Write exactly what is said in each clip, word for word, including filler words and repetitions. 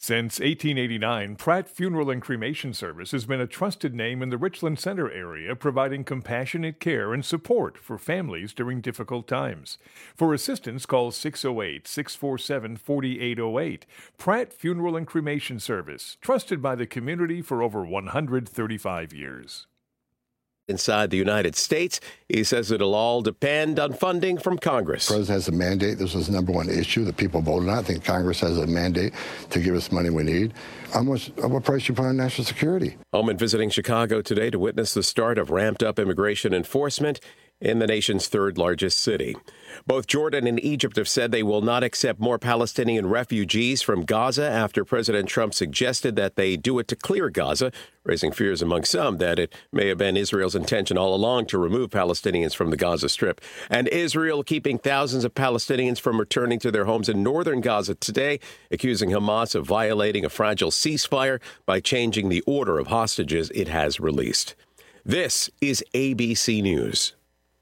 Since eighteen eighty-nine, Pratt Funeral and Cremation Service has been a trusted name in the Richland Center area, providing compassionate care and support for families during difficult times. For assistance, call six oh eight, six four seven, four eight oh eight. Pratt Funeral and Cremation Service, trusted by the community for over one hundred thirty-five years. Inside the United States, he says it'll all depend on funding from Congress. The president has a mandate. This was the number one issue that people voted on. I think Congress has a mandate to give us money we need. How much, what price you put on national security? Holman visiting Chicago today to witness the start of ramped-up immigration enforcement in the nation's third largest city. Both Jordan and Egypt have said they will not accept more Palestinian refugees from Gaza after President Trump suggested that they do it to clear Gaza, raising fears among some that it may have been Israel's intention all along to remove Palestinians from the Gaza Strip. And Israel keeping thousands of Palestinians from returning to their homes in northern Gaza today, accusing Hamas of violating a fragile ceasefire by changing the order of hostages it has released. This is A B C News.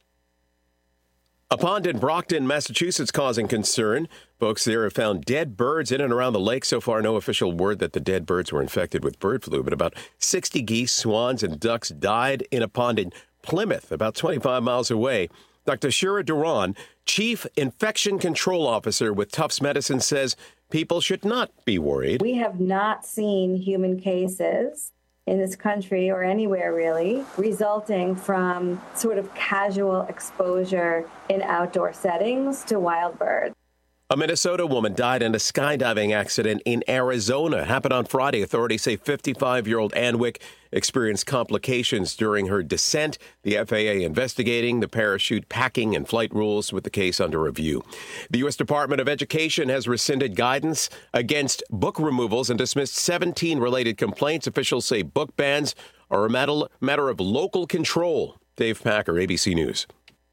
A pond in Brockton, Massachusetts, causing concern. Folks there have found dead birds in and around the lake. So far, no official word that the dead birds were infected with bird flu, but about sixty geese, swans, and ducks died in a pond in Plymouth, about twenty-five miles away. Doctor Shira Duran, Chief Infection Control Officer with Tufts Medicine, says people should not be worried. We have not seen human cases in this country or anywhere really, resulting from sort of casual exposure in outdoor settings to wild birds. A Minnesota woman died in a skydiving accident in Arizona. Happened on Friday. Authorities say fifty-five-year-old Ann Wick experienced complications during her descent. The F A A investigating the parachute packing and flight rules with the case under review. The U S Department of Education has rescinded guidance against book removals and dismissed seventeen related complaints. Officials say book bans are a matter of local control. Dave Packer, A B C News.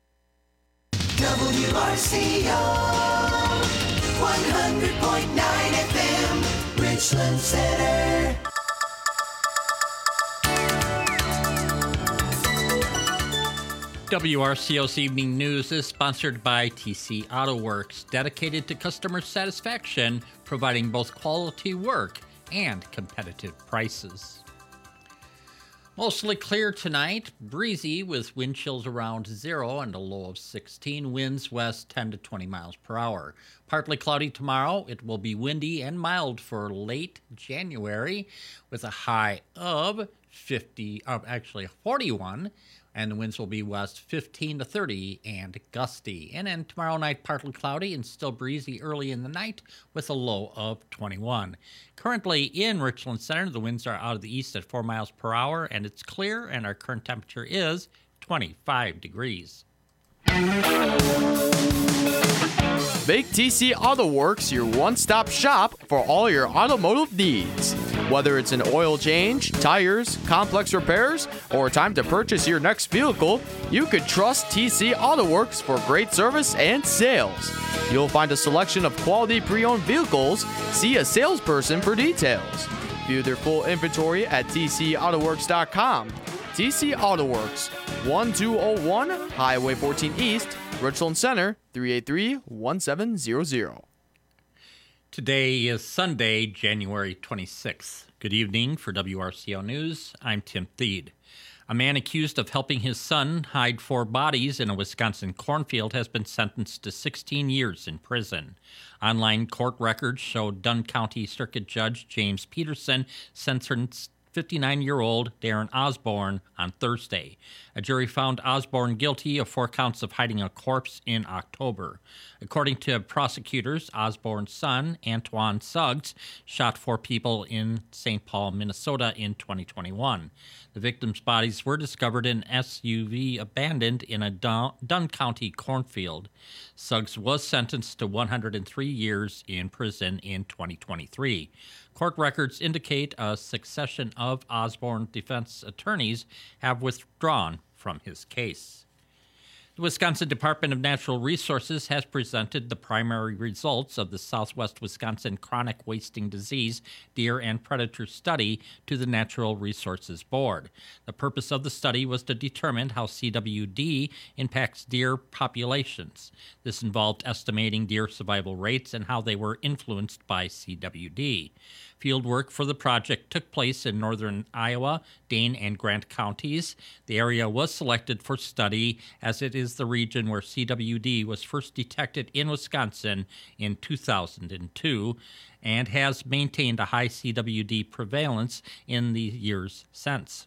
W R C O, one hundred point nine F M, Richland Center. W R C O's Evening News is sponsored by T C Auto Works, dedicated to customer satisfaction, providing both quality work and competitive prices. Mostly clear tonight, breezy with wind chills around zero and a low of sixteen, winds west ten to twenty miles per hour. Partly cloudy tomorrow, it will be windy and mild for late January with a high of fifty, uh, actually forty-one, and the winds will be west fifteen to thirty and gusty. And then tomorrow night, partly cloudy and still breezy early in the night with a low of twenty-one. Currently in Richland Center, the winds are out of the east at four miles per hour, and it's clear, and our current temperature is twenty-five degrees. Make T C Auto Works your one-stop shop for all your automotive needs. Whether it's an oil change, tires, complex repairs, or time to purchase your next vehicle, you can trust T C Auto Works for great service and sales. You'll find a selection of quality pre-owned vehicles. See a salesperson for details. View their full inventory at T C auto works dot com. T C Auto Works, one two oh one Highway fourteen East, Richland Center, three eight three, one seven zero zero. Today is Sunday, January twenty-sixth. Good evening. For W R C O News, I'm Tim Thede. A man accused of helping his son hide four bodies in a Wisconsin cornfield has been sentenced to sixteen years in prison. Online court records show Dunn County Circuit Judge James Peterson sentenced fifty-nine-year-old Darren Osborne on Thursday. A jury found Osborne guilty of four counts of hiding a corpse in October. According to prosecutors, Osborne's son, Antoine Suggs, shot four people in Saint Paul, Minnesota in twenty twenty-one. The victims' bodies were discovered in an S U V abandoned in a Dun, Dunn County cornfield. Suggs was sentenced to one hundred three years in prison in twenty twenty-three. Court records indicate a succession of Osborne defense attorneys have withdrawn from his case. The Wisconsin Department of Natural Resources has presented the primary results of the Southwest Wisconsin Chronic Wasting Disease Deer and Predator Study to the Natural Resources Board. The purpose of the study was to determine how C W D impacts deer populations. This involved estimating deer survival rates and how they were influenced by C W D. Fieldwork for the project took place in northern Iowa, Dane, and Grant counties. The area was selected for study as it is the region where C W D was first detected in Wisconsin in two thousand two and has maintained a high C W D prevalence in the years since.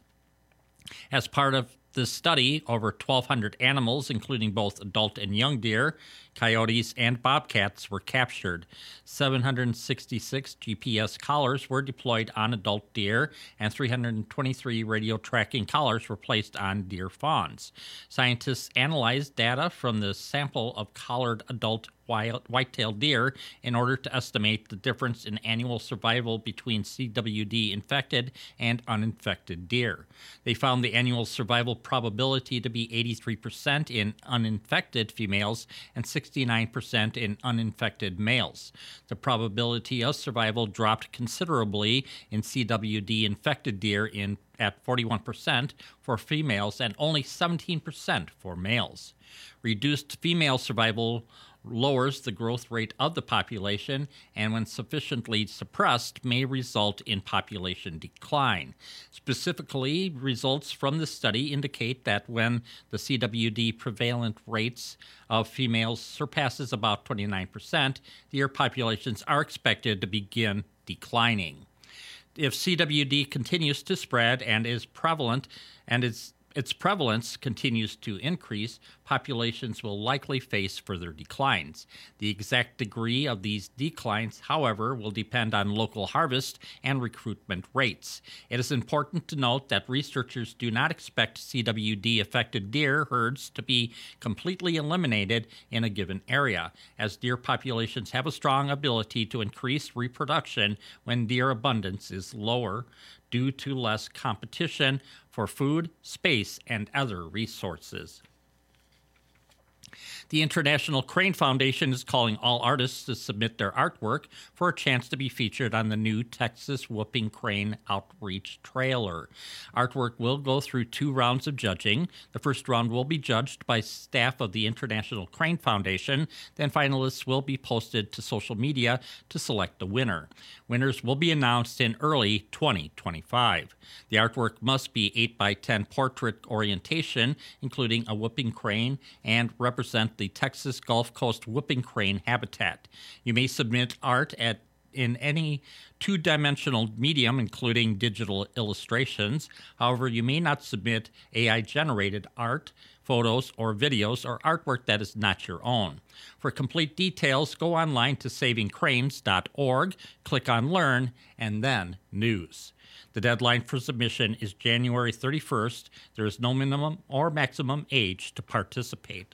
As part of this study, over twelve hundred animals, including both adult and young deer, coyotes, and bobcats, were captured. seven hundred sixty-six G P S collars were deployed on adult deer, and three hundred twenty-three radio tracking collars were placed on deer fawns. Scientists analyzed data from the sample of collared adult white-tailed deer in order to estimate the difference in annual survival between C W D-infected and uninfected deer. They found the annual survival probability to be eighty-three percent in uninfected females and sixty-nine percent in uninfected males. The probability of survival dropped considerably in C W D-infected deer in at forty-one percent for females and only seventeen percent for males. Reduced female survival lowers the growth rate of the population and when sufficiently suppressed may result in population decline. Specifically, results from the study indicate that when the C W D prevalent rates of females surpasses about twenty-nine percent, deer populations are expected to begin declining. If C W D continues to spread and is prevalent and is its prevalence continues to increase, populations will likely face further declines. The exact degree of these declines, however, will depend on local harvest and recruitment rates. It is important to note that researchers do not expect C W D-affected deer herds to be completely eliminated in a given area, as deer populations have a strong ability to increase reproduction when deer abundance is lower, due to less competition for food, space, and other resources. The International Crane Foundation is calling all artists to submit their artwork for a chance to be featured on the new Texas Whooping Crane Outreach trailer. Artwork will go through two rounds of judging. The first round will be judged by staff of the International Crane Foundation. Then finalists will be posted to social media to select the winner. Winners will be announced in early twenty twenty-five. The artwork must be eight by ten portrait orientation, including a whooping crane, and represent the Texas Gulf Coast whooping crane habitat. You may submit art at in any two-dimensional medium, including digital illustrations. However, you may not submit A I-generated art, photos, or videos, or artwork that is not your own. For complete details, go online to saving cranes dot org, click on Learn, and then News. The deadline for submission is January thirty-first. There is no minimum or maximum age to participate.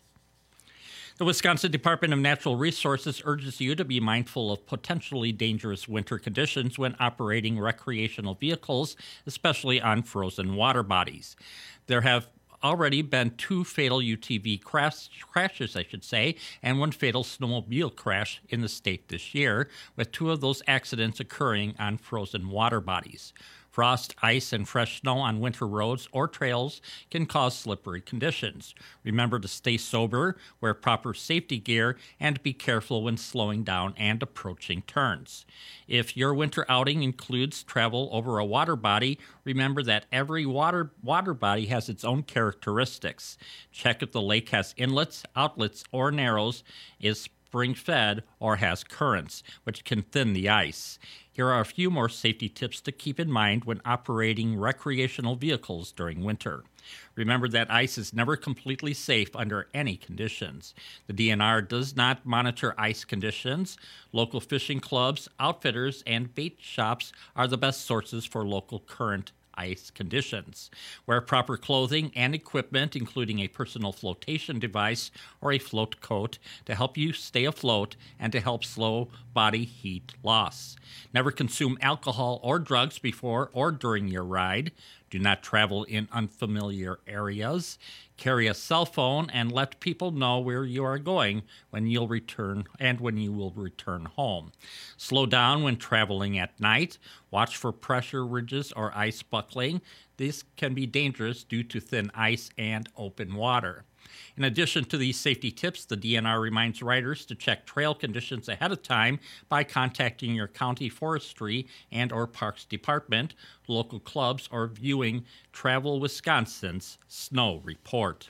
The Wisconsin Department of Natural Resources urges you to be mindful of potentially dangerous winter conditions when operating recreational vehicles, especially on frozen water bodies. There have already been two fatal U T V crash, crashes, I should say, and one fatal snowmobile crash in the state this year, with two of those accidents occurring on frozen water bodies. Frost, ice, and fresh snow on winter roads or trails can cause slippery conditions. Remember to stay sober, wear proper safety gear, and be careful when slowing down and approaching turns. If your winter outing includes travel over a water body, remember that every water, water body has its own characteristics. Check if the lake has inlets, outlets, or narrows, is spring-fed, or has currents, which can thin the ice. Here are a few more safety tips to keep in mind when operating recreational vehicles during winter. Remember that ice is never completely safe under any conditions. The D N R does not monitor ice conditions. Local fishing clubs, outfitters, and bait shops are the best sources for local current ice conditions. Wear proper clothing and equipment, including a personal flotation device or a float coat, to help you stay afloat and to help slow body heat loss. Never consume alcohol or drugs before or during your ride. Do not travel in unfamiliar areas. Carry a cell phone and let people know where you are going when you'll return and when you will return home. Slow down when traveling at night. Watch for pressure ridges or ice buckling. This can be dangerous due to thin ice and open water. In addition to these safety tips, the D N R reminds riders to check trail conditions ahead of time by contacting your county forestry and or parks department, local clubs, or viewing Travel Wisconsin's snow report.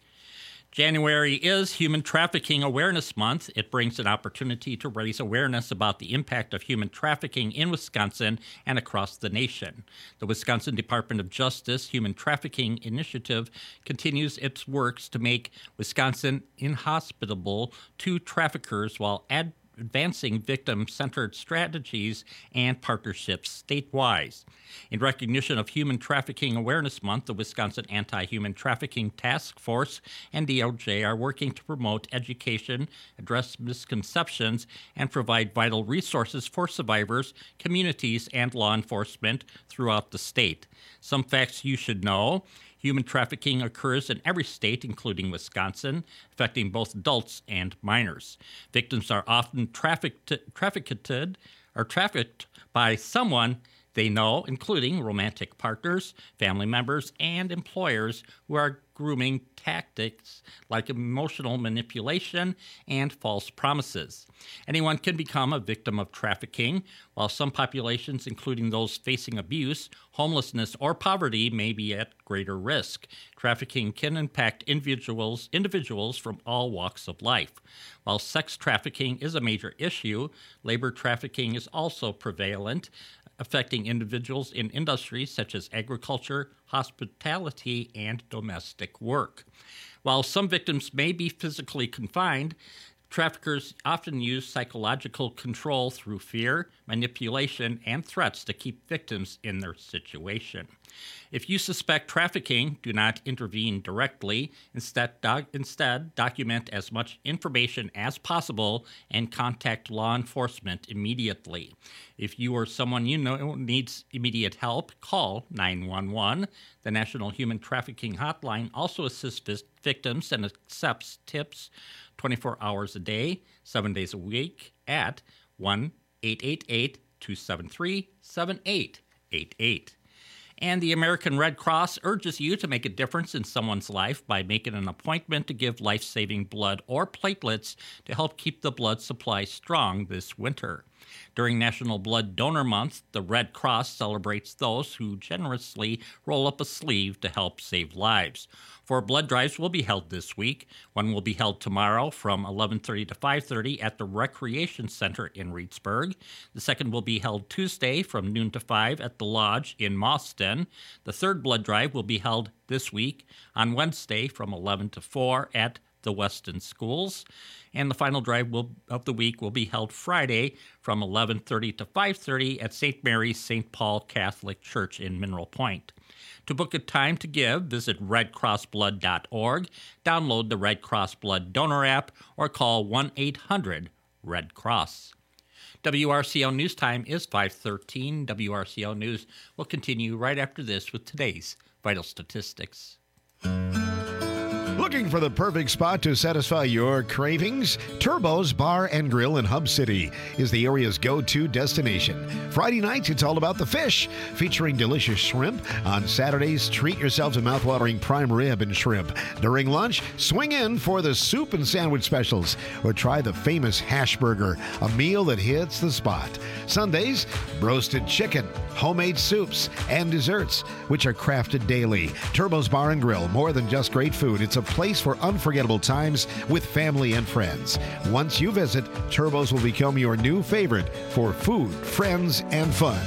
January is Human Trafficking Awareness Month. It brings an opportunity to raise awareness about the impact of human trafficking in Wisconsin and across the nation. The Wisconsin Department of Justice Human Trafficking Initiative continues its works to make Wisconsin inhospitable to traffickers while ad- advancing victim-centered strategies and partnerships statewide. In recognition of Human Trafficking Awareness Month, the Wisconsin Anti-Human Trafficking Task Force and D O J are working to promote education, address misconceptions, and provide vital resources for survivors, communities, and law enforcement throughout the state. Some facts you should know. Human trafficking occurs in every state, including Wisconsin, affecting both adults and minors. Victims are often trafficked, trafficked or trafficked by someone they know, including romantic partners, family members, and employers who are grooming tactics like emotional manipulation and false promises. Anyone can become a victim of trafficking, while some populations, including those facing abuse, homelessness, or poverty, may be at greater risk. Trafficking can impact individuals, individuals from all walks of life. While sex trafficking is a major issue, labor trafficking is also prevalent, affecting individuals in industries such as agriculture, hospitality, and domestic work. While some victims may be physically confined, traffickers often use psychological control through fear, manipulation, and threats to keep victims in their situation. If you suspect trafficking, do not intervene directly. Instead, doc- instead, document as much information as possible and contact law enforcement immediately. If you or someone you know needs immediate help, call nine one one. The National Human Trafficking Hotline also assists vis- victims and accepts tips twenty-four hours a day, seven days a week at one eight eight eight, two seven three, seven eight eight eight. And the American Red Cross urges you to make a difference in someone's life by making an appointment to give life-saving blood or platelets to help keep the blood supply strong this winter. During National Blood Donor Month, the Red Cross celebrates those who generously roll up a sleeve to help save lives. Four blood drives will be held this week. One will be held tomorrow from eleven thirty to five thirty at the Recreation Center in Reedsburg. The second will be held Tuesday from noon to five at the Lodge in Mauston. The third blood drive will be held this week on Wednesday from eleven to four at the Weston Schools. And the final drive will, of the week will be held Friday from eleven thirty to five thirty at Saint Mary's Saint Paul Catholic Church in Mineral Point. To book a time to give, visit red cross blood dot org, download the Red Cross Blood Donor app, or call one eight hundred red cross. W R C O News Time is five thirteen. W R C O News will continue right after this with today's vital statistics. Looking for the perfect spot to satisfy your cravings? Turbo's Bar and Grill in Hub City is the area's go-to destination. Friday nights, it's all about the fish, featuring delicious shrimp. On Saturdays, treat yourself to mouthwatering prime rib and shrimp. During lunch, swing in for the soup and sandwich specials, or try the famous hash burger, a meal that hits the spot. Sundays, roasted chicken, homemade soups, and desserts, which are crafted daily. Turbo's Bar and Grill, more than just great food. It's a place for unforgettable times with family and friends. Once you visit, Turbo's will become your new favorite for food, friends, and fun.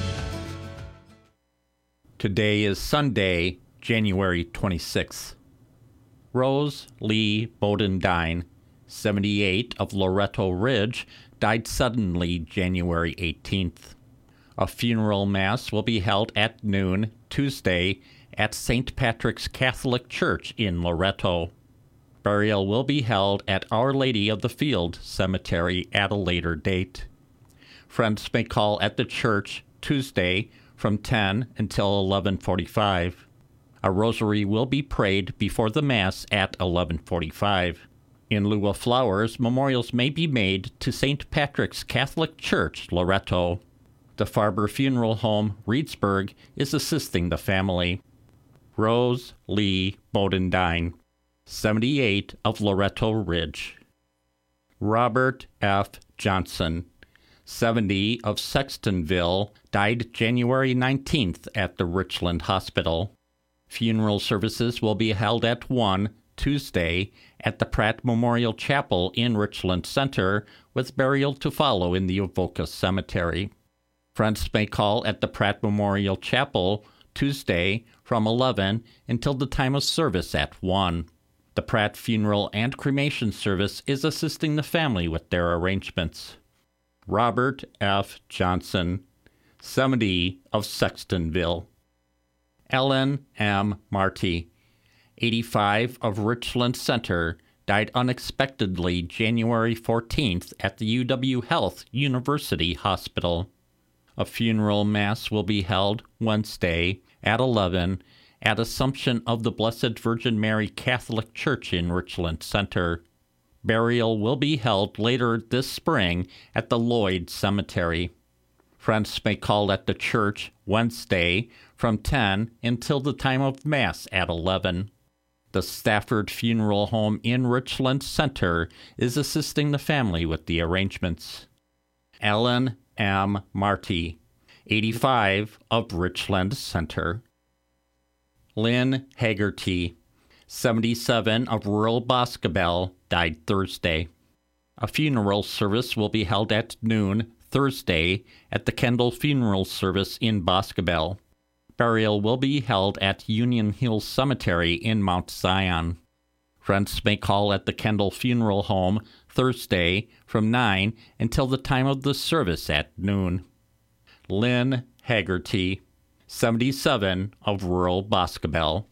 Today is Sunday, January twenty-sixth. Rose Lee Bodendine, seventy-eight, of Loretto Ridge, died suddenly January eighteenth. A funeral mass will be held at noon Tuesday at Saint Patrick's Catholic Church in Loretto. Burial will be held at Our Lady of the Field Cemetery at a later date. Friends may call at the church Tuesday from ten until eleven forty-five. A rosary will be prayed before the Mass at eleven forty-five. In lieu of flowers, memorials may be made to Saint Patrick's Catholic Church, Loretto. The Farber Funeral Home, Reedsburg, is assisting the family. Rose Lee Bodendine, seventy-eight, of Loretto Ridge. Robert F. Johnson, seventy, of Sextonville, died January nineteenth at the Richland Hospital. Funeral services will be held at one Tuesday at the Pratt Memorial Chapel in Richland Center, with burial to follow in the Avoca Cemetery. Friends may call at the Pratt Memorial Chapel Tuesday from eleven until the time of service at one. The Pratt Funeral and Cremation Service is assisting the family with their arrangements. Robert F. Johnson, seventy, of Sextonville. Ellen M. Marty, eighty-five, of Richland Center, died unexpectedly January fourteenth at the U W Health University Hospital. A funeral mass will be held Wednesday at eleven at Assumption of the Blessed Virgin Mary Catholic Church in Richland Center. Burial will be held later this spring at the Lloyd Cemetery. Friends may call at the church Wednesday from ten until the time of Mass at eleven. The Stafford Funeral Home in Richland Center is assisting the family with the arrangements. Ellen M. Marty, eighty-five, of Richland Center. Lynn Haggerty, seventy-seven, of rural Boscobel, died Thursday. A funeral service will be held at noon Thursday at the Kendall Funeral Service in Boscobel. Burial will be held at Union Hill Cemetery in Mount Zion. Friends may call at the Kendall Funeral Home Thursday from nine until the time of the service at noon. Lynn Haggerty, seventy-seven, of rural Boscobel.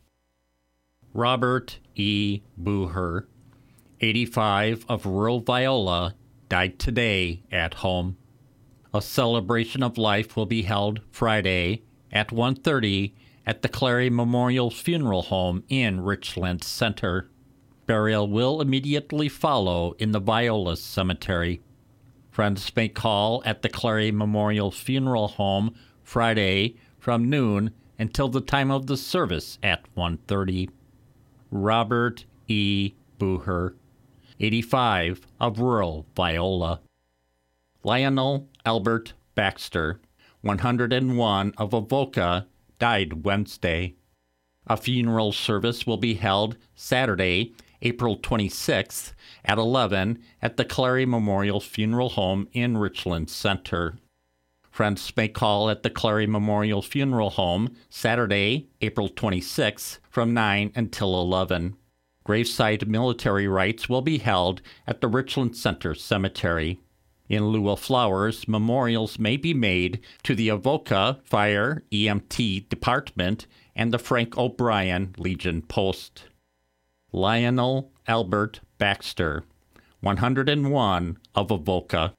Robert E. Booher, eighty-five, of rural Viola, died today at home. A celebration of life will be held Friday at one thirty at the Clary Memorial Funeral Home in Richland Center. Burial will immediately follow in the Viola Cemetery. Friends may call at the Clary Memorial Funeral Home Friday from noon until the time of the service at one thirty. Robert E. Booher, eighty-five, of rural Viola. Lionel Albert Baxter, one hundred one, of Avoca, died Wednesday. A funeral service will be held Saturday, April twenty-sixth, at eleven at the Clary Memorial Funeral Home in Richland Center. Friends may call at the Clary Memorial Funeral Home Saturday, April twenty-sixth, from nine until eleven. Graveside military rites will be held at the Richland Center Cemetery. In lieu of flowers, memorials may be made to the Avoca Fire E M T Department and the Frank O'Brien Legion Post. Lionel Albert Baxter, one hundred one, of Avoca.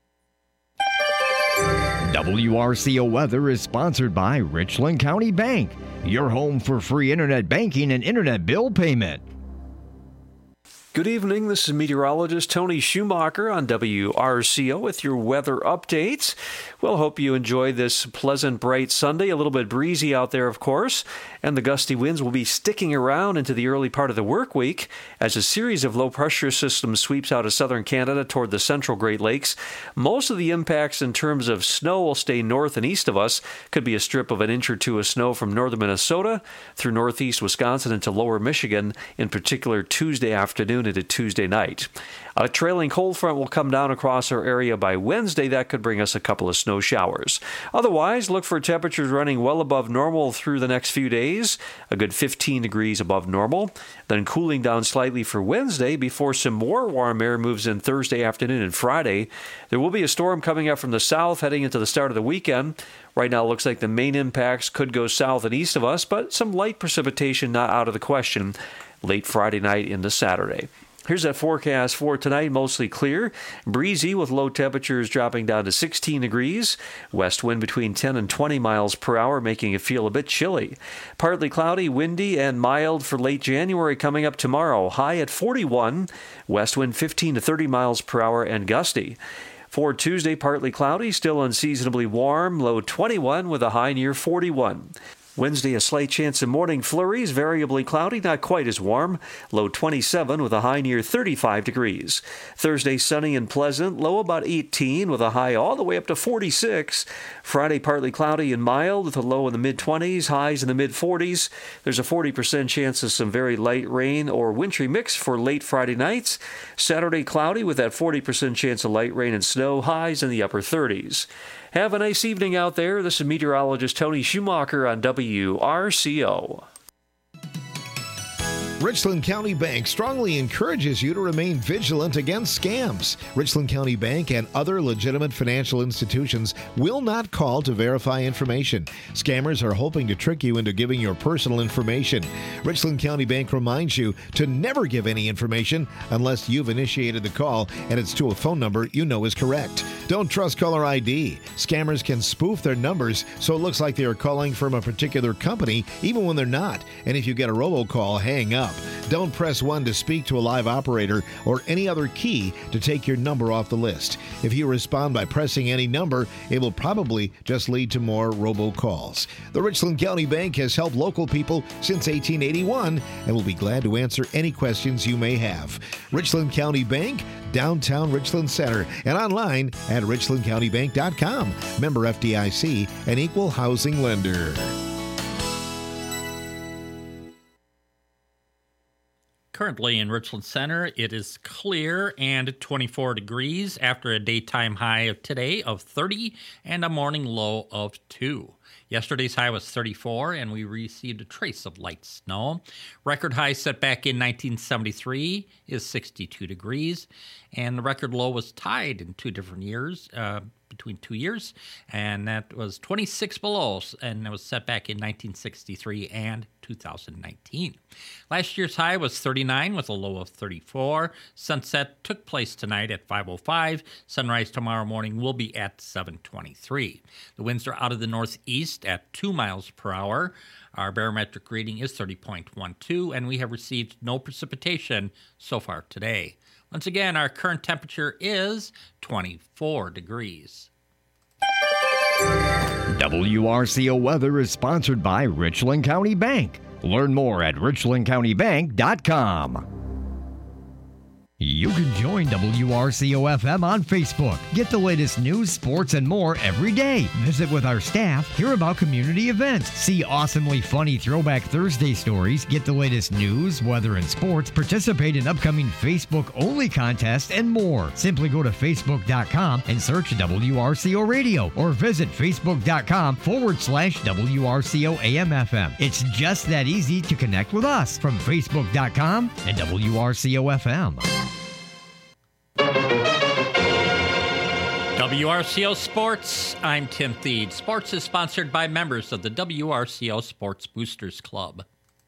W R C O Weather is sponsored by Richland County Bank, your home for free internet banking and internet bill payment. Good evening. This is meteorologist Tony Schumacher on W R C O with your weather updates. Well, hope you enjoy this pleasant, bright Sunday. A little bit breezy out there, of course, and the gusty winds will be sticking around into the early part of the work week as a series of low-pressure systems sweeps out of southern Canada toward the central Great Lakes. Most of the impacts in terms of snow will stay north and east of us. Could be a strip of an inch or two of snow from northern Minnesota through northeast Wisconsin into lower Michigan, in particular Tuesday afternoon into Tuesday night. A trailing cold front will come down across our area by Wednesday. That could bring us a couple of snow showers. Otherwise, look for temperatures running well above normal through the next few days, a good fifteen degrees above normal, then cooling down slightly for Wednesday before some more warm air moves in Thursday afternoon and Friday. There will be a storm coming up from the south heading into the start of the weekend. Right now, it looks like the main impacts could go south and east of us, but some light precipitation not out of the question late Friday night into Saturday. Here's that forecast for tonight. Mostly clear, breezy with low temperatures dropping down to sixteen degrees. West wind between ten and twenty miles per hour, making it feel a bit chilly. Partly cloudy, windy, and mild for late January coming up tomorrow. High at forty-one. West wind fifteen to thirty miles per hour and gusty. For Tuesday, partly cloudy, still unseasonably warm. Low twenty-one with a high near forty-one. Wednesday, a slight chance of morning flurries, variably cloudy, not quite as warm. Low twenty-seven with a high near thirty-five degrees. Thursday, sunny and pleasant, low about eighteen with a high all the way up to forty-six. Friday, partly cloudy and mild with a low in the mid-twenties, highs in the mid-forties. There's a forty percent chance of some very light rain or wintry mix for late Friday nights. Saturday, cloudy with that forty percent chance of light rain and snow, highs in the upper thirties. Have a nice evening out there. This is meteorologist Tony Schumacher on W R C O. Richland County Bank strongly encourages you to remain vigilant against scams. Richland County Bank and other legitimate financial institutions will not call to verify information. Scammers are hoping to trick you into giving your personal information. Richland County Bank reminds you to never give any information unless you've initiated the call and it's to a phone number you know is correct. Don't trust caller I D. Scammers can spoof their numbers so it looks like they are calling from a particular company even when they're not. And if you get a robocall, hang up. Don't press one to speak to a live operator or any other key to take your number off the list. If you respond by pressing any number, it will probably just lead to more robocalls. The Richland County Bank has helped local people since eighteen eighty-one and will be glad to answer any questions you may have. Richland County Bank, downtown Richland Center, and online at richland county bank dot com. Member F D I C, an equal housing lender. Currently in Richland Center, it is clear and twenty-four degrees after a daytime high of today of thirty and a morning low of two. Yesterday's high was thirty-four, and we received a trace of light snow. Record high set back in nineteen seventy-three is sixty-two degrees, and the record low was tied in two different years, uh, between two years, and that was twenty-six below, and it was set back in nineteen sixty-three and two thousand nineteen. Last year's high was thirty-nine with a low of thirty-four. Sunset took place tonight at five oh five. Sunrise tomorrow morning will be at seven twenty-three. The winds are out of the northeast at two miles per hour. Our barometric reading is thirty point one two, and we have received no precipitation so far today. Once again, our current temperature is twenty-four degrees. W R C O Weather is sponsored by Richland County Bank. Learn more at richland county bank dot com. You can join W R C O F M on Facebook. Get the latest news, sports, and more every day. Visit with our staff, hear about community events, see awesomely funny Throwback Thursday stories, get the latest news, weather, and sports, participate in upcoming Facebook-only contests, and more. Simply go to facebook dot com and search W R C O Radio or visit facebook dot com forward slash W R C O A M F M. It's just that easy to connect with us from facebook dot com and W R C O F M. W R C O Sports, I'm Tim Thede. Sports is sponsored by members of the W R C O Sports Boosters Club.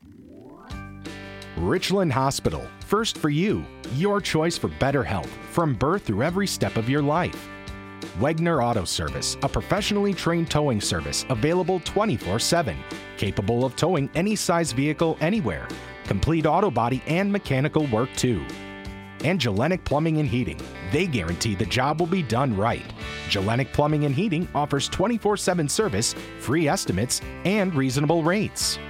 Richland Hospital, first for you. Your choice for better health from birth through every step of your life. Wegner Auto Service, a professionally trained towing service available twenty-four seven, capable of towing any size vehicle anywhere. Complete auto body and mechanical work too. And Gelenic Plumbing and Heating. They guarantee the job will be done right. Gelenic Plumbing and Heating offers twenty-four seven service, free estimates, and reasonable rates.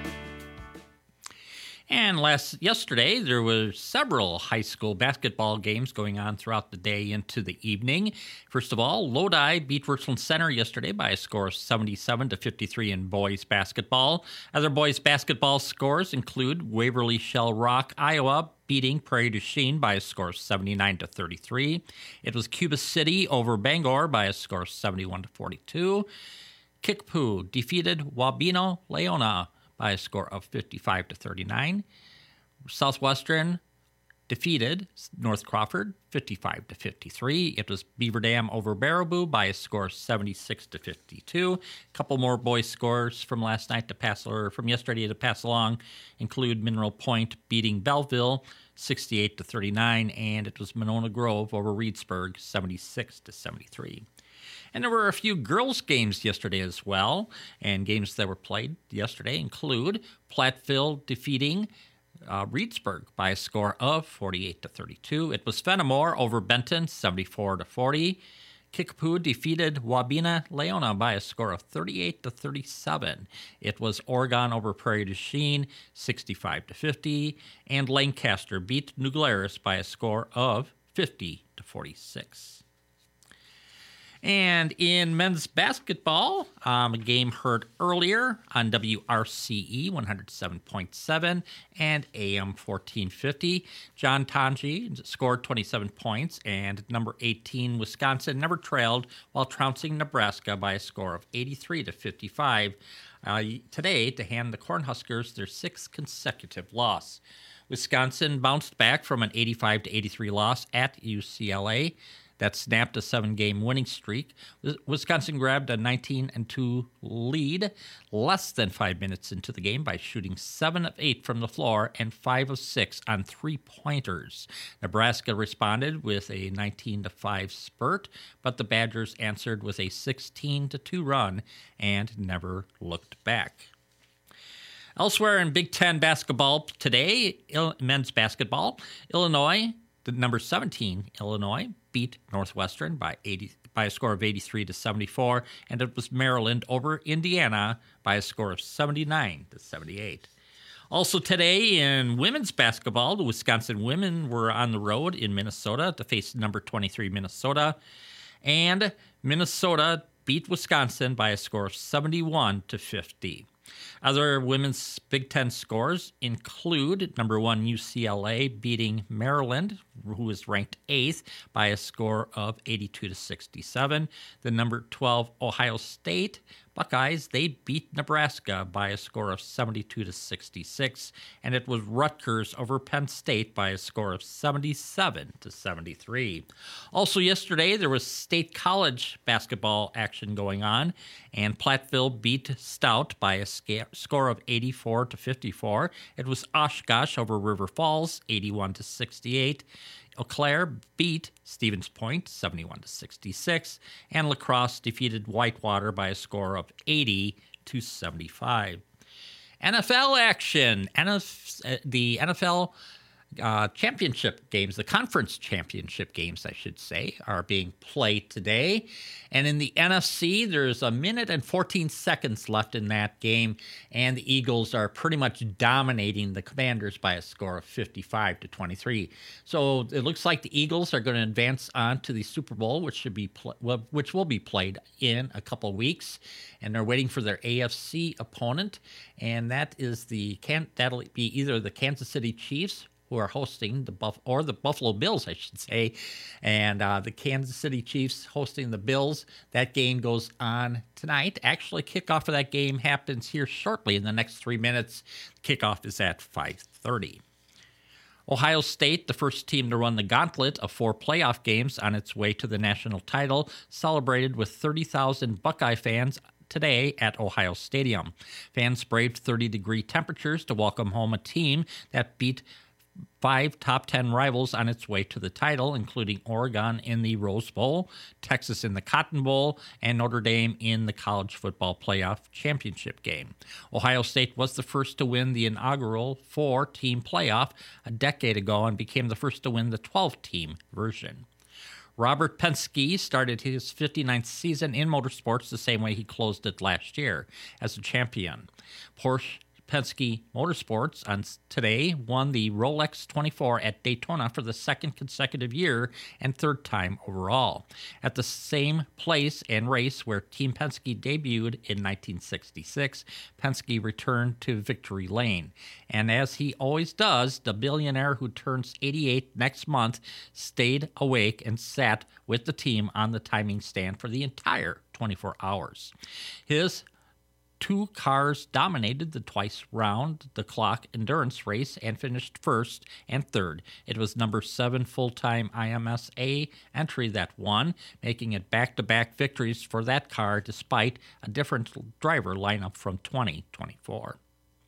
And last yesterday, there were several high school basketball games going on throughout the day into the evening. First of all, Lodi beat Richland Center yesterday by a score of seventy-seven to fifty-three in boys basketball. Other boys basketball scores include Waverly Shell Rock, Iowa, beating Prairie du Chien by a score of seventy-nine to thirty-three. It was Cuba City over Bangor by a score of seventy-one to forty-two. Kickapoo defeated Wabeno Leona by a score of fifty-five to thirty-nine. Southwestern defeated North Crawford fifty-five to fifty-three. It was Beaver Dam over Baraboo by a score of seventy-six to fifty-two. A couple more boys' scores from last night to pass, or from yesterday to pass along, include Mineral Point beating Belleville sixty-eight to thirty-nine, and it was Monona Grove over Reedsburg seventy-six to seventy-three. And there were a few girls' games yesterday as well, and games that were played yesterday include Platteville defeating uh, Reedsburg by a score of forty-eight to thirty-two. It was Fenimore over Benton seventy-four to forty. Kickapoo defeated Wabena Leona by a score of thirty-eight to thirty-seven. It was Oregon over Prairie du Chien sixty-five to fifty, and Lancaster beat New Glarus by a score of fifty to forty-six. And in men's basketball, um, a game heard earlier on W R C E one oh seven point seven and A M fourteen fifty. John Tanji scored twenty-seven points, and number eighteen, Wisconsin, never trailed while trouncing Nebraska by a score of eighty-three to fifty-five uh, today to hand the Cornhuskers their sixth consecutive loss. Wisconsin bounced back from an eighty-five to eighty-three loss at U C L A. That snapped a seven-game winning streak. Wisconsin grabbed a nineteen and two lead less than five minutes into the game by shooting seven of eight from the floor and five of six on three-pointers. Nebraska responded with a nineteen to five spurt, but the Badgers answered with a sixteen to two run and never looked back. Elsewhere in Big Ten basketball today, men's basketball, Illinois, the number seventeen, Illinois, beat Northwestern by eighty by a score of eighty-three to seventy-four, and it was Maryland over Indiana by a score of seventy-nine to seventy-eight. Also today in women's basketball, the Wisconsin women were on the road in Minnesota to face number twenty-three Minnesota, and Minnesota beat Wisconsin by a score of seventy-one to fifty. Other women's Big Ten scores include number one U C L A beating Maryland, who is ranked eighth, by a score of eighty-two to sixty-seven. The number twelve Ohio State Buckeyes, they beat Nebraska by a score of seventy-two to sixty-six, and it was Rutgers over Penn State by a score of seventy-seven to seventy-three. Also yesterday, there was state college basketball action going on, and Platteville beat Stout by a score of eighty-four to fifty-four. It was Oshkosh over River Falls, eighty-one to sixty-eight. Eau Claire beat Stevens Point seventy-one to sixty-six, and La Crosse defeated Whitewater by a score of eighty to seventy-five. N F L action. N F- the N F L uh, championship games, the conference championship games, I should say, are being played today. And in the N F C, there's a minute and fourteen seconds left in that game, and the Eagles are pretty much dominating the Commanders by a score of fifty-five to twenty-three. So it looks like the Eagles are going to advance on to the Super Bowl, which should be pl- well, which will be played in a couple weeks, and they're waiting for their A F C opponent, and that is the can that'll be either the Kansas City Chiefs, who are hosting the Buff or the Buffalo Bills, I should say, and uh, the Kansas City Chiefs hosting the Bills. That game goes on tonight. Actually, kickoff of that game happens here shortly in the next three minutes. Kickoff is at five thirty. Ohio State, the first team to run the gauntlet of four playoff games on its way to the national title, celebrated with thirty thousand Buckeye fans today at Ohio Stadium. Fans braved thirty-degree temperatures to welcome home a team that beat five top ten rivals on its way to the title, including Oregon in the Rose Bowl, Texas in the Cotton Bowl, and Notre Dame in the College Football Playoff Championship game. Ohio State was the first to win the inaugural four-team playoff a decade ago and became the first to win the twelve-team version. Robert Penske started his fifty-ninth season in motorsports the same way he closed it last year, as a champion. Porsche Penske Motorsports on today won the Rolex twenty-four at Daytona for the second consecutive year and third time overall. At the same place and race where Team Penske debuted in nineteen sixty-six, Penske returned to victory lane. And as he always does, the billionaire who turns eighty-eight next month stayed awake and sat with the team on the timing stand for the entire twenty-four hours. His Two cars dominated the twice round-the-clock endurance race and finished first and third. It was number seven full-time I M S A entry that won, making it back-to-back victories for that car despite a different driver lineup from twenty twenty-four.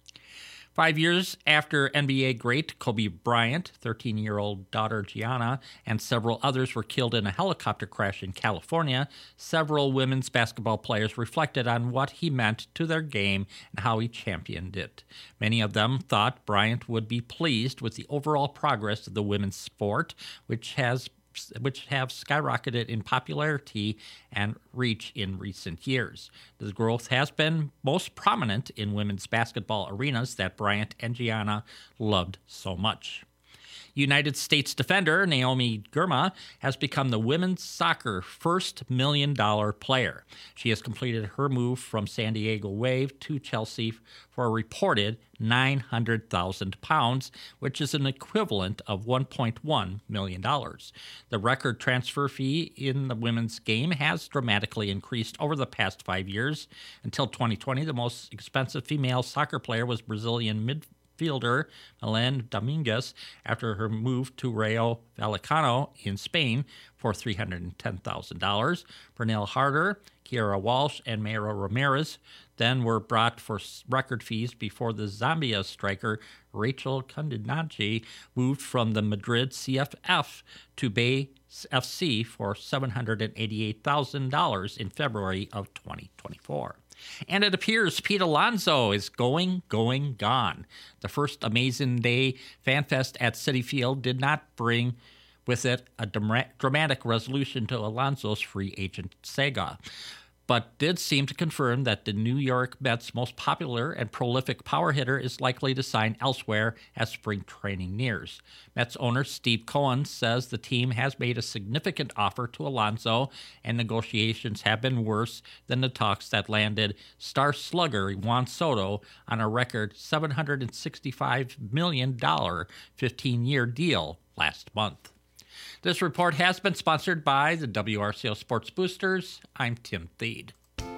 Five years after N B A great Kobe Bryant, thirteen-year-old daughter Gianna, and several others were killed in a helicopter crash in California, several women's basketball players reflected on what he meant to their game and how he championed it. Many of them thought Bryant would be pleased with the overall progress of the women's sport, which has which have skyrocketed in popularity and reach in recent years. The growth has been most prominent in women's basketball arenas that Bryant and Gianna loved so much. United States defender Naomi Girma has become the women's soccer first million-dollar player. She has completed her move from San Diego Wave to Chelsea for a reported nine hundred thousand pounds, which is an equivalent of one point one million dollars. The record transfer fee in the women's game has dramatically increased over the past five years. Until twenty twenty, the most expensive female soccer player was Brazilian midfielder Fielder Malen Dominguez after her move to Rayo Vallecano in Spain for three hundred ten thousand dollars. Pernille Harder, Kiara Walsh, and Mayra Ramirez then were brought for record fees before the Zambia striker Rachel Kandinaji moved from the Madrid C F F to Bay F C for seven hundred eighty-eight thousand dollars in February of twenty twenty-four. And it appears Pete Alonso is going, going, gone. The first Amazing Day Fan Fest at Citi Field did not bring with it a dramatic resolution to Alonso's free agent saga, but did seem to confirm that the New York Mets' most popular and prolific power hitter is likely to sign elsewhere as spring training nears. Mets owner Steve Cohen says the team has made a significant offer to Alonso, and negotiations have been worse than the talks that landed star slugger Juan Soto on a record seven hundred sixty-five million dollars fifteen-year deal last month. This report has been sponsored by the W R C O Sports Boosters. I'm Tim Thede.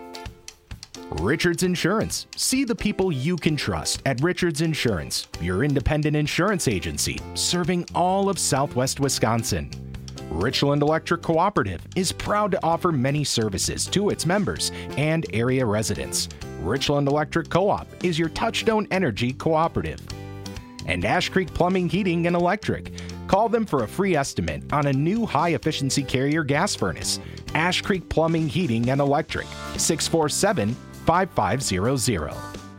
Richards Insurance. See the people you can trust at Richards Insurance, your independent insurance agency serving all of Southwest Wisconsin. Richland Electric Cooperative is proud to offer many services to its members and area residents. Richland Electric Co-op is your Touchstone Energy cooperative. And Ash Creek Plumbing, Heating, and Electric. Call them for a free estimate on a new high-efficiency Carrier gas furnace. Ash Creek Plumbing, Heating, and Electric, six four seven, five five zero zero.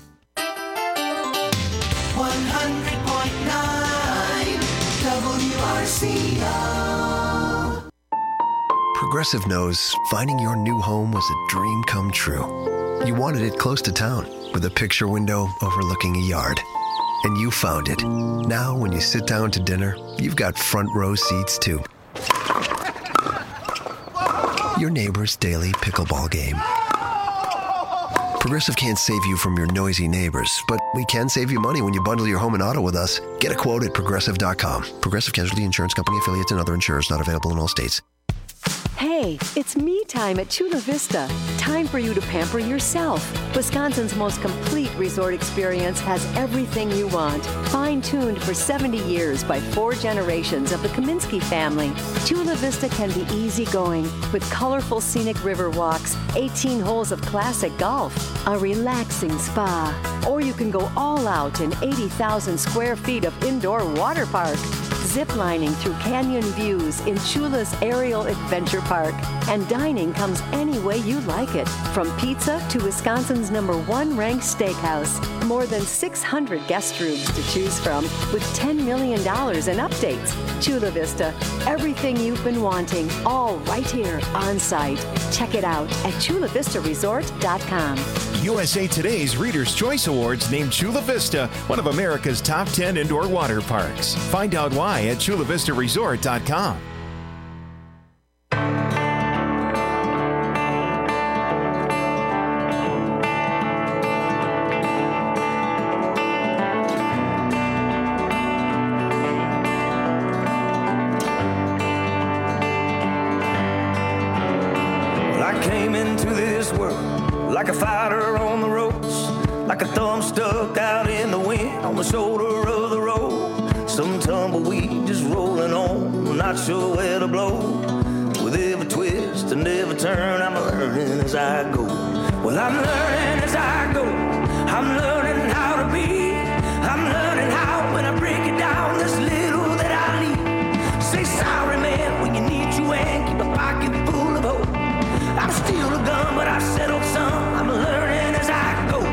one hundred point nine W R C O. Progressive knows finding your new home was a dream come true. You wanted it close to town, with a picture window overlooking a yard. And you found it. Now, when you sit down to dinner, you've got front row seats too. Your neighbor's daily pickleball game. Progressive can't save you from your noisy neighbors, but we can save you money when you bundle your home and auto with us. Get a quote at Progressive dot com. Progressive Casualty Insurance Company, affiliates, and other insurers not available in all states. Hey, it's me time at Chula Vista. Time for you to pamper yourself. Wisconsin's most complete resort experience has everything you want. Fine-tuned for seventy years by four generations of the Kaminsky family. Chula Vista can be easygoing with colorful scenic river walks, eighteen holes of classic golf, a relaxing spa. Or you can go all out in eighty thousand square feet of indoor water park. Ziplining through canyon views in Chula's Aerial Adventure Park. And dining comes any way you like it, from pizza to Wisconsin's number one ranked steakhouse. More than six hundred guest rooms to choose from with ten million dollars in updates. Chula Vista, everything you've been wanting, all right here on site. Check it out at chula vista resort dot com. U S A Today's Reader's Choice Awards named Chula Vista one of America's top ten indoor water parks. Find out why at chula vista resort dot com. Well, I came into this world like a fighter on the ropes. like a thumb stuck out in the wind on the shoulder of the road. Some tumbleweed just rolling on, not sure where to blow. With every twist and every turn, I'm learning as I go. Well, I'm learning as I go. I'm learning how to be. I'm learning how when I break it down, this little that I leave. Say sorry, man, when you need you and keep a pocket full of hope. I'm still a gun, but I've settled some. I'm learning as I go.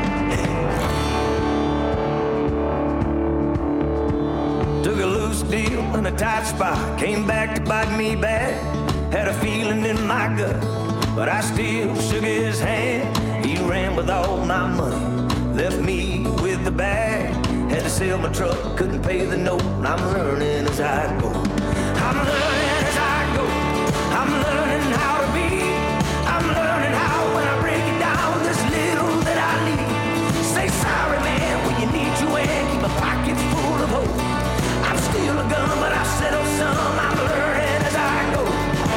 Took a loose deal in a tight spot, came back to bite me bad. Had a feeling in my gut, but I still shook his hand. He ran with all my money, left me with the bag. Had to sell my truck, couldn't pay the note. I'm learning as I go. I'm learning as I go. I'm learning how to be. I'm learning how when I break it down, this little that I need. Say sorry, man, when you need you and keep a pocket full of hope. I'm still a gun, but I've settled some. I'm learning as I go.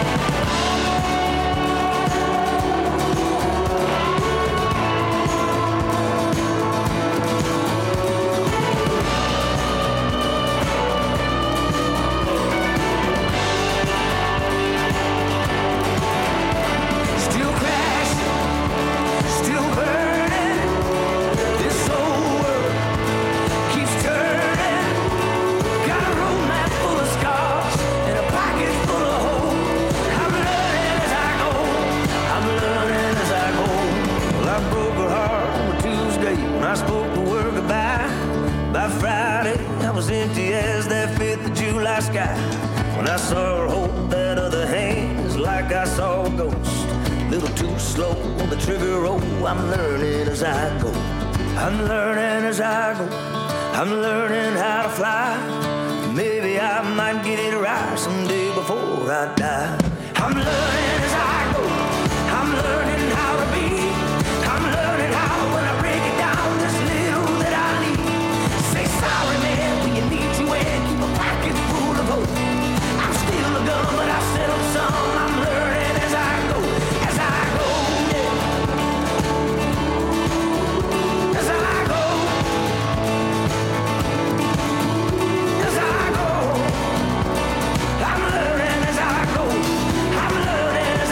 Empty as that fifth of July sky. When I saw her hold that other hand, it's like I saw a ghost. Little too slow on the trigger roll. I'm learning as I go. I'm learning as I go. I'm learning how to fly. Maybe I might get it right someday before I die. I'm learning as I go. I'm learning how to be. I'm learning how when I break it down, this little that I need. Say sorry, man, when you need you and keep a pocket full of hope. I'm still a gun, but I've settled some. I'm learning as I go, as I go, yeah. As I go, as I go. I'm learning as I go. I'm learning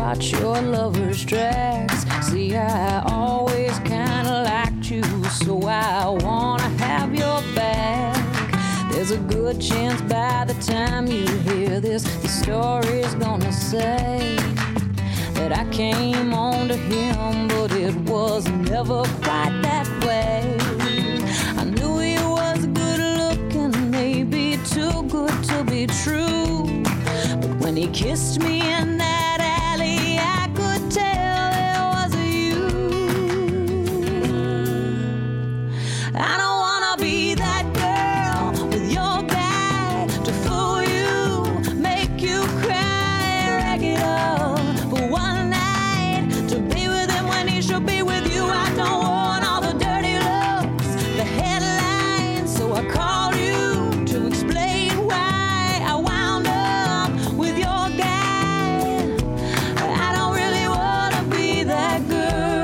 watch your lover's tracks. See, I always kinda liked you, so I wanna have your back. There's a good chance by the time you hear this, the story's gonna say that I came on to him, but it was never quite that way. I knew he was good looking, maybe too good to be true, but when he kissed me in that alley, I could tell it was you. I don't wanna be that girl with your guy to fool you, make you cry, rag it up for one night, to be with him when he should be with you. I don't want all the dirty looks, the headlines, so I called you to explain why I wound up with your guy. I don't really want to be that girl.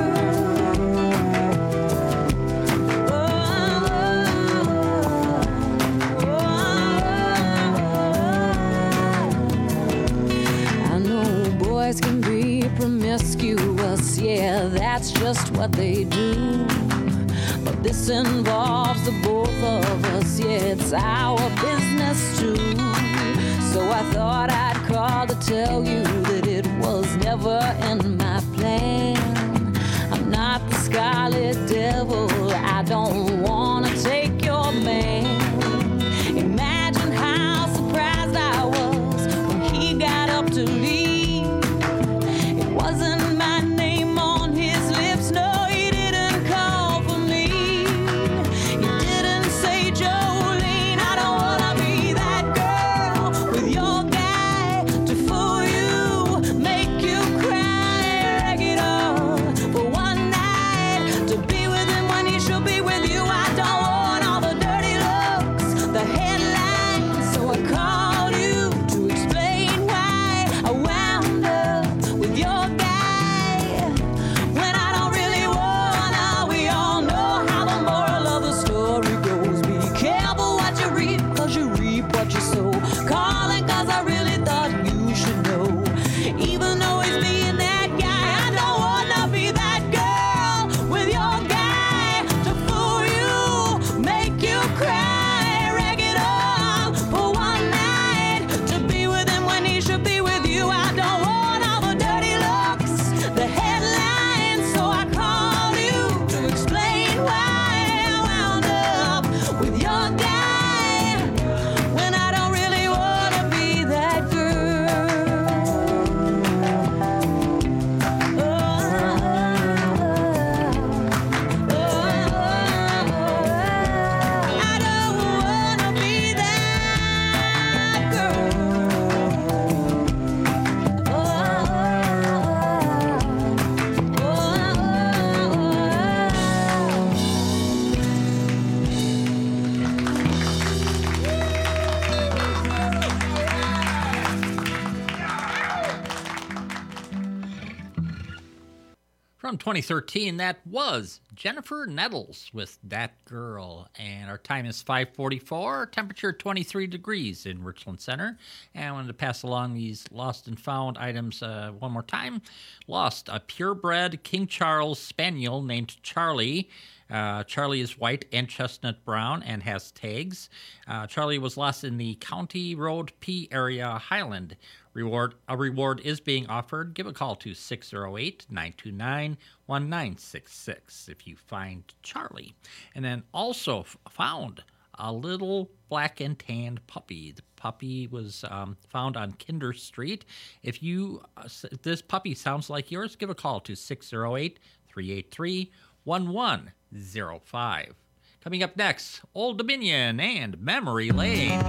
I know boys can be promiscuous, yeah, that's just what they do. But this involves the both of us, yeah, it's our business too. So I thought I'd call to tell you that it was never in my plan. I'm not the Scarlet Devil, I don't wanna take your man. Imagine how surprised I was when he got up to leave. It wasn't my name on his lips, no, he didn't call for me. He didn't say, Jolene, I don't wanna be that girl with your guy to fool you, make you cry, rag it up for one night, to be with him when he should be with you. I don't want all the dirty looks, the headlines, so I called you to explain why I wound up with your guy when I don't really wanna. We all know how the moral of the story goes. Be careful what you reap, cause you reap what you sow. Calling cause I really thought you should know. Even though he's being that guy, I don't wanna be that girl with your guy to fool you, make you cry, rag it up for one night, to be with him when he should be with you. I don't want all the dirty looks, the headlines, so I called you to explain why I wound up with your guy when I don't really wanna be that girl. I don't wanna be that From twenty thirteen, that was Jennifer Nettles with That Girl. And our time is five forty-four, temperature twenty-three degrees in Richland Center. And I wanted to pass along these lost and found items uh, one more time. Lost a purebred King Charles Spaniel named Charlie. Uh, Charlie is white and chestnut brown and has tags. Uh, Charlie was lost in the County Road P area, Highland. Reward A reward is being offered. Give a call to six oh eight, nine two nine, one nine six six if you find Charlie. And then also f- found a little black and tanned puppy. The puppy was um, found on Kinder Street. If you uh, if this puppy sounds like yours, give a call to six oh eight, three eight three, one one oh five. Coming up next, Old Dominion and Memory Lane.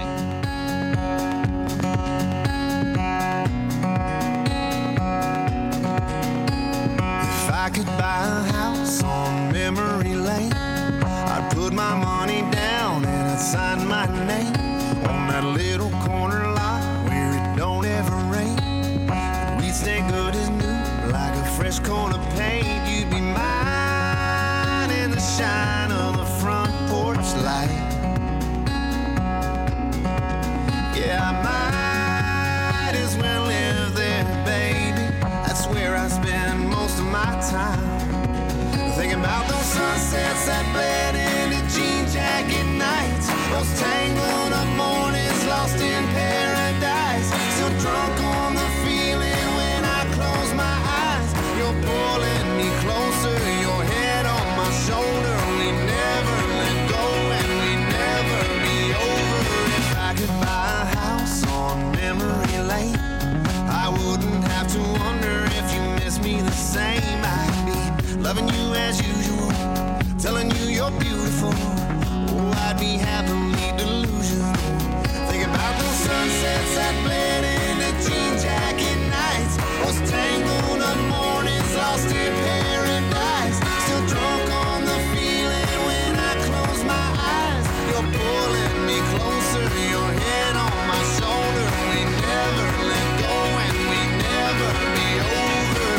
If I could buy a house on memory lane, I'd put my money down and I'd sign my name on that little corner lot where it don't ever rain. And we'd stay good as new, like a fresh coat of paint. You'd be mine in the shine of the front porch light. sunsets that bled into jean jacket nights, those tangled up mornings lost in paradise. Still drunk on the feeling when I close my eyes. You're pulling me closer, your head on my shoulder. We never let go and we never be over. If I could buy a house on memory lane, I wouldn't have to wonder if you miss me the same. I'd be loving you as usual, telling you you're beautiful. Oh, I'd be happily delusional. Think about those sunsets that bled into jean jacket nights, those tangled up mornings lost in paradise. Still drunk on the feeling when I close my eyes. You're pulling me closer, your head on my shoulder. We never let go and we never be over.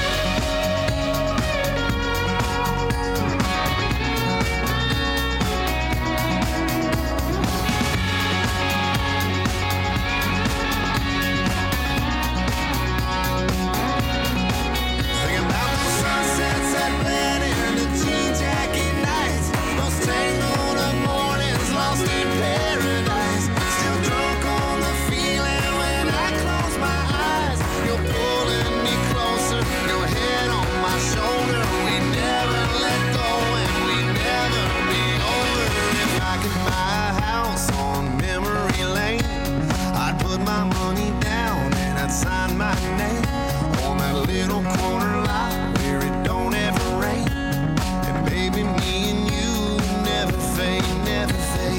Think about the sunsets that bled into jean jacket nights, those tangled up mornings lost in paradise. Still drunk on the feeling when I close my eyes. You're pulling me closer, your head on my shoulder. We never let go and we never be over. If I could buy a house on memory lane, I'd put my money down and I'd sign my name on that little corner lot where it don't ever rain. And baby, me and you never fade, never fade.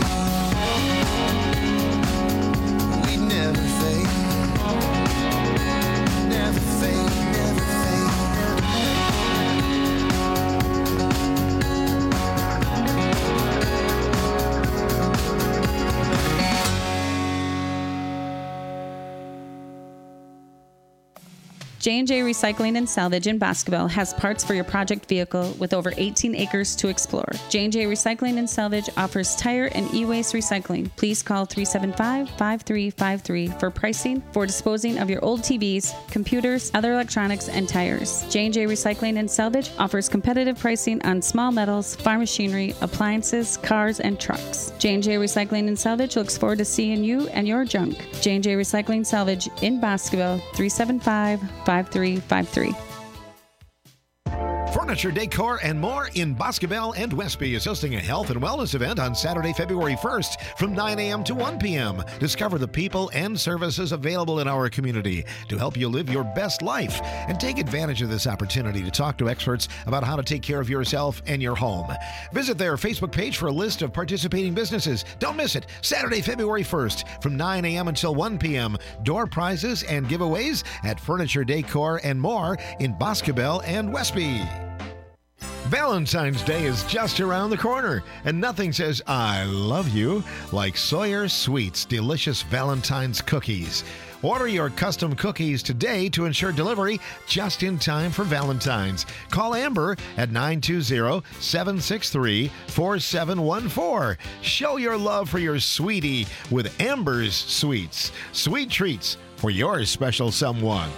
We never fade, never fade, never fade. J and J Recycling and Salvage in Boscoville has parts for your project vehicle with over eighteen acres to explore. J and J Recycling and Salvage offers tire and e-waste recycling. Please call three seven five, five three five three for pricing for disposing of your old T Vs, computers, other electronics, and tires. J and J Recycling and Salvage offers competitive pricing on small metals, farm machinery, appliances, cars, and trucks. J and J Recycling and Salvage looks forward to seeing you and your junk. J and J Recycling Salvage in Boscoville, three seven five, five three five three. Furniture, decor, and more in Boscoville and Westby is hosting a health and wellness event on Saturday, February first from nine a.m. to one p.m. Discover the people and services available in our community to help you live your best life and take advantage of this opportunity to talk to experts about how to take care of yourself and your home. Visit their Facebook page for a list of participating businesses. Don't miss it. Saturday, February first from nine a.m. until one p.m. Door prizes and giveaways at Furniture, Decor, and more in Boscoville and Westby. Valentine's Day is just around the corner, and nothing says I love you like Sawyer Sweets delicious Valentine's cookies. Order your custom cookies today to ensure delivery just in time for Valentine's. Call Amber at nine two zero, seven six three, four seven one four. Show your love for your sweetie with Amber's Sweets. Sweet treats for your special someone.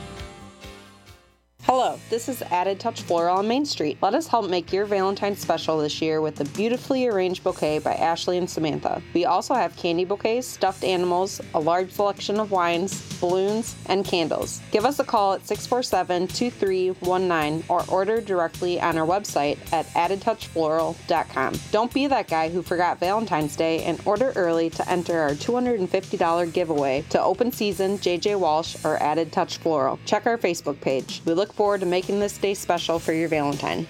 Hello, this is Added Touch Floral on Main Street. Let us help make your Valentine's special this year with a beautifully arranged bouquet by Ashley and Samantha. We also have candy bouquets, stuffed animals, a large selection of wines, balloons, and candles. Give us a call at six four seven, two three one nine or order directly on our website at added touch floral dot com. Don't be that guy who forgot Valentine's Day and order early to enter our two hundred fifty dollars giveaway to Open Season, J J Walsh, or Added Touch Floral. Check our Facebook page. We look forward to making this day special for your Valentine.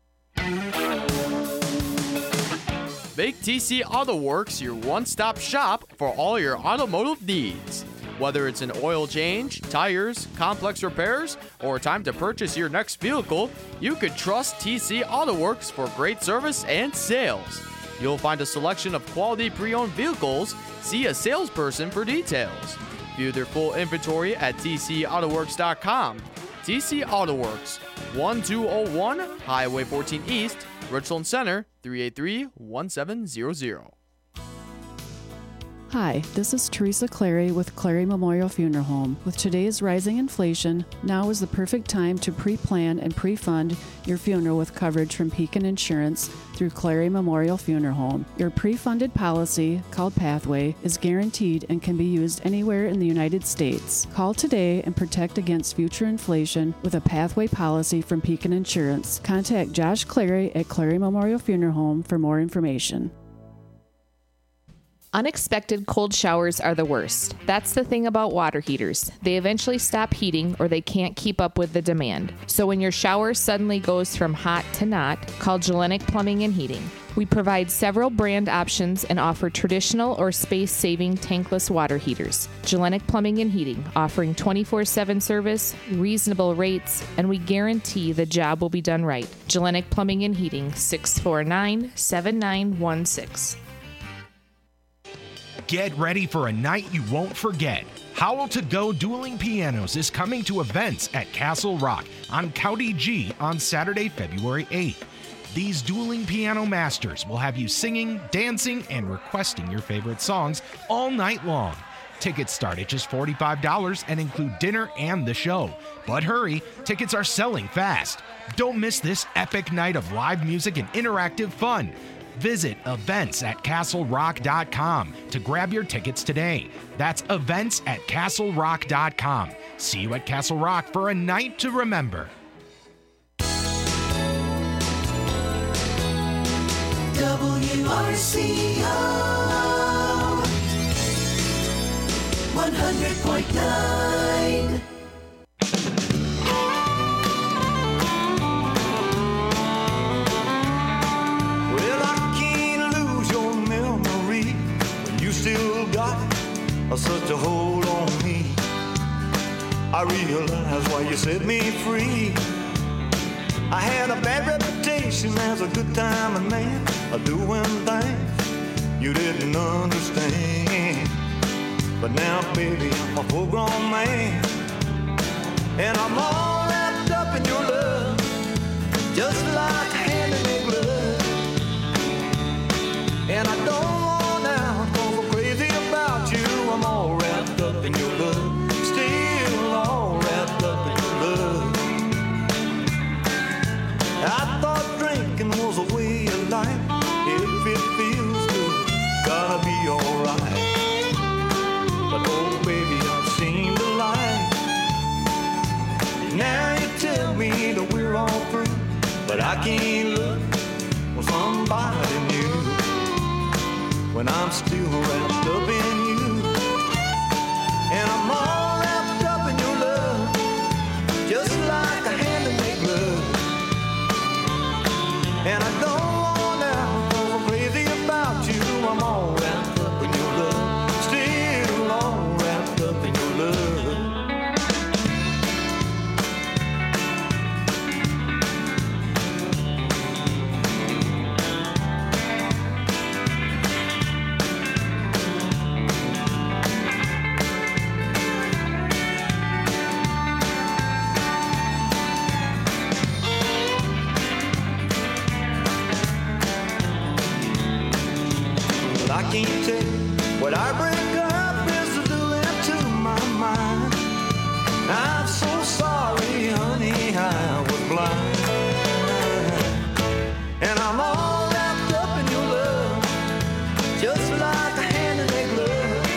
Make T C Auto Works your one-stop shop for all your automotive needs. Whether it's an oil change, tires, complex repairs, or time to purchase your next vehicle, you can trust T C Auto Works for great service and sales. You'll find a selection of quality pre-owned vehicles. See a salesperson for details. View their full inventory at T C auto works dot com. T C Auto Works, one two oh one Highway fourteen East, Richland Center, three eight three, one seven zero zero. Hi, this is Teresa Clary with Clary Memorial Funeral Home. With today's rising inflation, now is the perfect time to pre-plan and pre-fund your funeral with coverage from Pekin Insurance through Clary Memorial Funeral Home. Your pre-funded policy, called Pathway, is guaranteed and can be used anywhere in the United States. Call today and protect against future inflation with a Pathway policy from Pekin Insurance. Contact Josh Clary at Clary Memorial Funeral Home for more information. Unexpected cold showers are the worst. That's the thing about water heaters. They eventually stop heating or they can't keep up with the demand. So when your shower suddenly goes from hot to not, call Gellenic Plumbing and Heating. We provide several brand options and offer traditional or space-saving tankless water heaters. Gellenic Plumbing and Heating, offering twenty-four seven service, reasonable rates, and we guarantee the job will be done right. Gellenic Plumbing and Heating, six four nine, seven nine one six. Get ready for a night you won't forget. Howl to Go Dueling Pianos is coming to events at Castle Rock on County G on Saturday, February eighth. These dueling piano masters will have you singing, dancing, and requesting your favorite songs all night long. Tickets start at just forty-five dollars and include dinner and the show. But hurry, tickets are selling fast. Don't miss this epic night of live music and interactive fun. Visit events at castle rock dot com to grab your tickets today. That's events at castle rock dot com. See you at Castle Rock for a night to remember. W R C O one hundred point nine. Still got such a hold on me. I realize why you set me free. I had a bad reputation as a good time man, a doing things you didn't understand. But now, baby, I'm a full-grown man, and I'm all wrapped up in your love, just like hand in glove. And I don't I'm all wrapped up in your love, still all wrapped up in your love. I thought drinking was a way of life. If it feels good, gotta be alright. But oh baby, I've seen the light. Now you tell me that we're all through, but I can't look for somebody new when I'm still wrapped up in you. And I'm all wrapped up in your love, just like a hand to make love. And I don't want out, 'cause I'm crazy about you. I'm all wrapped up in your love, still all wrapped up in your love. I can't tell what I break up is doing to my mind. I'm so sorry, honey, I was blind. And I'm all wrapped up in your love, just like a hand in a glove.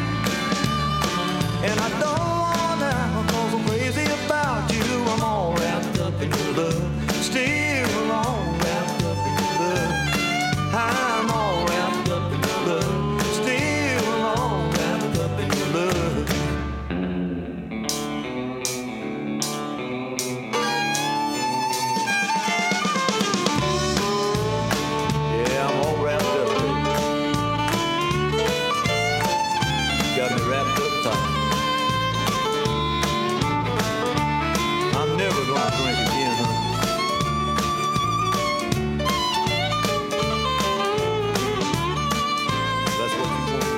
And I don't want out, 'cause I'm crazy about you. I'm all wrapped up in your love, still all wrapped up in your love. I'm all wrapped up in your love, still all wrapped up in your love. Yeah, I'm all wrapped up, baby. Got me wrapped up tight. I'm never gonna drink again, honey. That's what you want.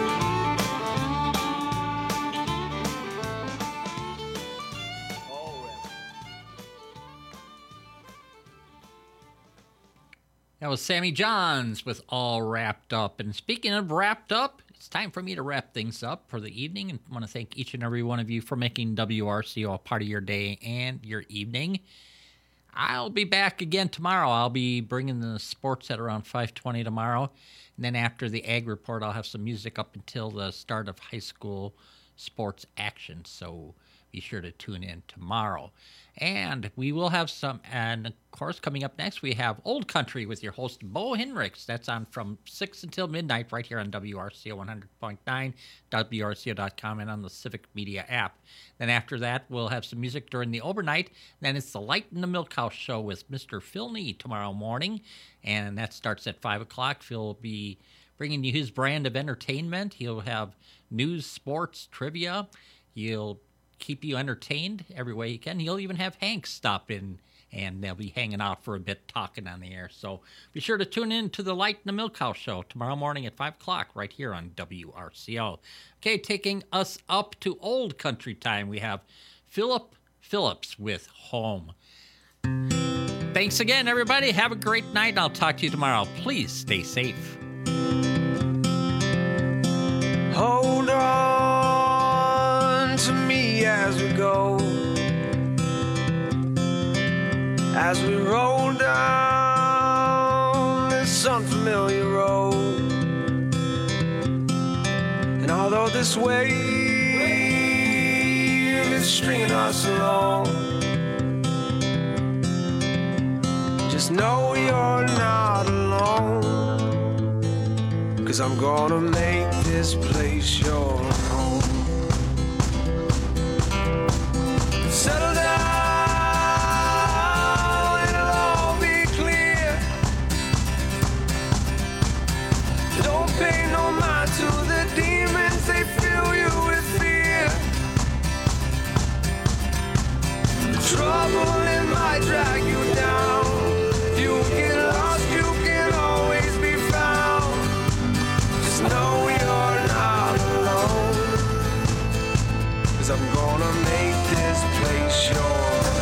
That was Sammy Johns with All Wrapped Up. And speaking of wrapped up, it's time for me to wrap things up for the evening, and I want to thank each and every one of you for making W R C O a part of your day and your evening. I'll be back again tomorrow. I'll be bringing the sports at around five twenty tomorrow. And then after the Ag Report, I'll have some music up until the start of high school sports action. So be sure to tune in tomorrow. And we will have some, and of course, coming up next, we have Old Country with your host, Bo Henricks. That's on from six until midnight right here on W R C O one hundred point nine, W R C O dot com, and on the Civic Media app. Then after that, we'll have some music during the overnight. Then it's the Light in the Milk House show with Mister Phil Nee tomorrow morning, and that starts at five o'clock. Phil will be bringing you his brand of entertainment. He'll have news, sports, trivia. He'll keep you entertained every way he can. He'll even have Hank stop in, and they'll be hanging out for a bit, talking on the air. So be sure to tune in to the Light in the Milk House show tomorrow morning at five o'clock right here on W R C O. Okay, taking us up to Old Country time, we have Philip Phillips with Home. Thanks again, everybody. Have a great night. I'll talk to you tomorrow. Please stay safe. Hold on to me as we go, as we roll down this unfamiliar road. And although this wave is stringing us along, just know you're not alone, 'cause I'm gonna make this place your home. Settle down, it'll all be clear. Don't pay no mind to the demons, they fill you with fear. The trouble it might drag you down. If you get lost, you can always be found. Just know you're not alone, 'cause I'm gonna make this place your home.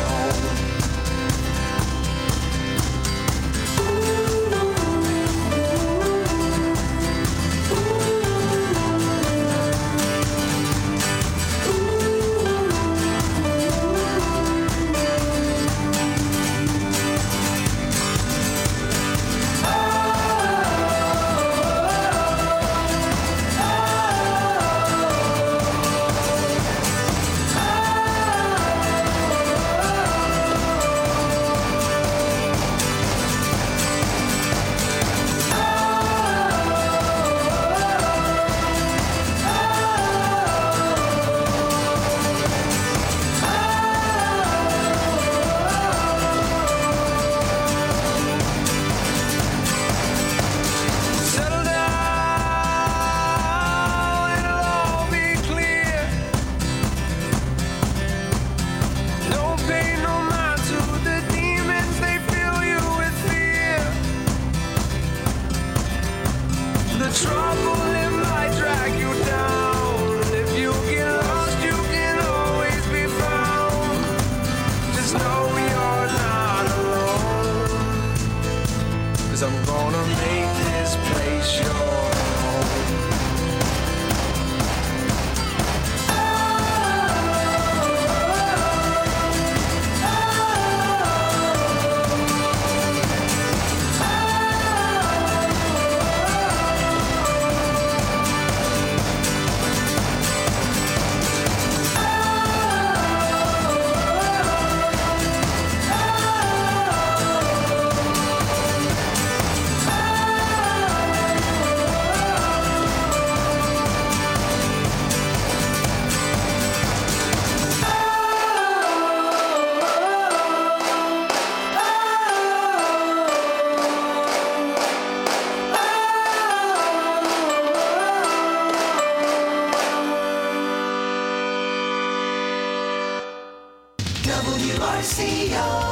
W R C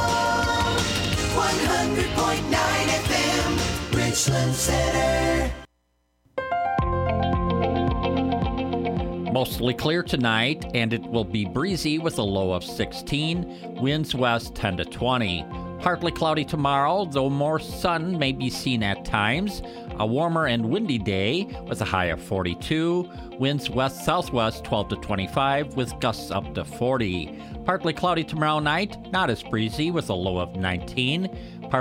O one hundred point nine F M, Richland Center. Mostly clear tonight, and it will be breezy with a low of sixteen, winds west ten to twenty. Partly cloudy tomorrow, though more sun may be seen at times. A warmer and windy day with a high of forty-two. Winds west-southwest twelve to twenty-five with gusts up to forty. Partly cloudy tomorrow night, not as breezy with a low of nineteen.